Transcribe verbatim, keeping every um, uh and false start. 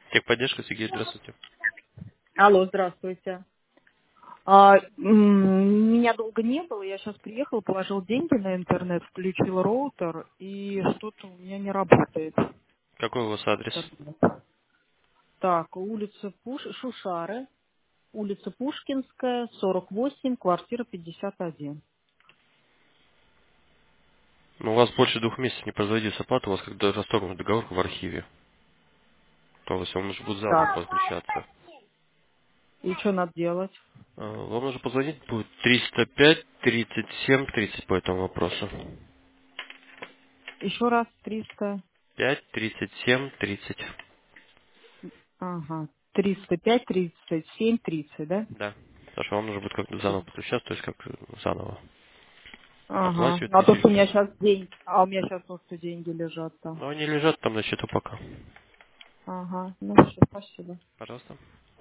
Техподдержка, Сергей, здравствуйте. Алло, здравствуйте. А, м, меня долго не было, я сейчас приехала, положил деньги на интернет, включил роутер, и что-то у меня не работает. Какой у вас адрес? Интернет. Так, улица Пуш... Шушары, улица Пушкинская, сорок восемь, квартира пятьдесят один. Ну, у вас больше двух месяцев не производится оплата, у вас когда расторгнут договор в архиве. То есть вам нужно будет заново Так, подключаться. и что надо делать? А, Вам нужно позвонить будет триста пять тридцать семь тридцать по этому вопросу. Еще раз триста, пять тридцать семь тридцать. ага, триста пять, тридцать семь, тридцать, да? Да. Потому что вам нужно будет как-то заново подключаться, то есть как заново. Ага, Оплачивать ну а то, тысячу. что у меня сейчас деньги, а у меня сейчас просто деньги лежат там. Но они лежат там на счету пока. Ага, ну все, спасибо. Пожалуйста.